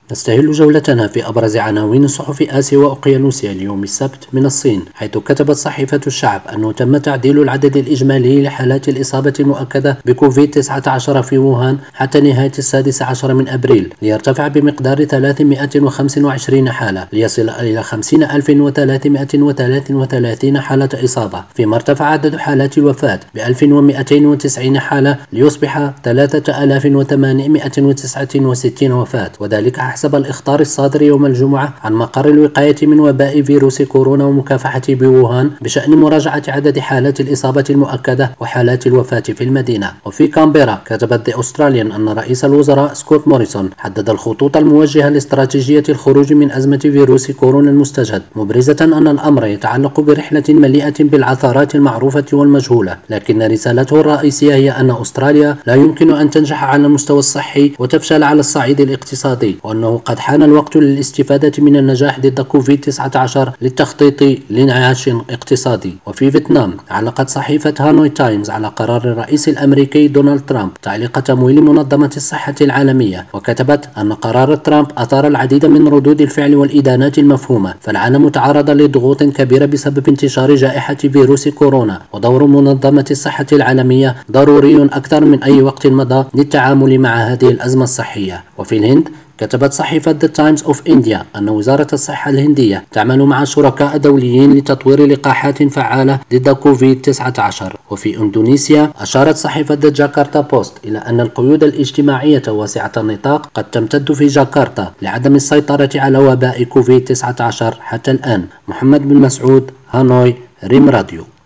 نستهل جولتنا في أبرز عناوين صحف آسيا وأوقيانوسيا اليوم السبت من الصين، حيث كتبت صحيفة الشعب أنه تم تعديل العدد الإجمالي لحالات الإصابة المؤكدة بكوفيد-19 في ووهان حتى نهاية 16 من أبريل، ليرتفع بمقدار 325 حالة ليصل إلى 50,333 حالة إصابة، فيما ارتفع عدد حالات الوفاة ب 1290 حالة ليصبح 3869 وفاة، وذلك حسب الإخطار الصادر يوم الجمعة عن مقر الوقاية من وباء فيروس كورونا ومكافحته بووهان بشأن مراجعة عدد حالات الإصابة المؤكدة وحالات الوفاة في المدينة. وفي كامبيرا كتبت The Australian أن رئيس الوزراء سكوت موريسون حدد الخطوط الموجهة لاستراتيجية الخروج من أزمة فيروس كورونا المستجد، مبرزة أن الأمر يتعلق برحلة مليئة بالعثرات المعروفة والمجهولة، لكن رسالته الرئيسية هي أن أستراليا لا يمكن أن تنجح على المستوى الصحي وتفشل على الصعيد الاقتصادي، وأنه قد حان الوقت للاستفادة من النجاح ضد كوفيد-19 للتخطيط لانعاش اقتصادي. وفي فيتنام علقت صحيفة هانوي تايمز على قرار الرئيس الأمريكي دونالد ترامب تعليق تمويل منظمة الصحة العالمية، وكتبت أن قرار ترامب أثار العديد من ردود الفعل والإدانات المفهومة، فالعالم تعرض لضغوط كبيرة بسبب انتشار جائحة فيروس كورونا، ودور منظمة الصحة العالمية ضروري أكثر من أي وقت مضى للتعامل مع هذه الأزمة الصحية. وفي الهند كتبت صحيفة The Times of India أن وزارة الصحة الهندية تعمل مع شركاء دوليين لتطوير لقاحات فعالة ضد كوفيد-19. وفي إندونيسيا أشارت صحيفة The Jakarta Post إلى أن القيود الاجتماعية واسعة النطاق قد تمتد في جاكرتا لعدم السيطرة على وباء كوفيد-19 حتى الآن. محمد بن مسعود، هانوي، ريم راديو.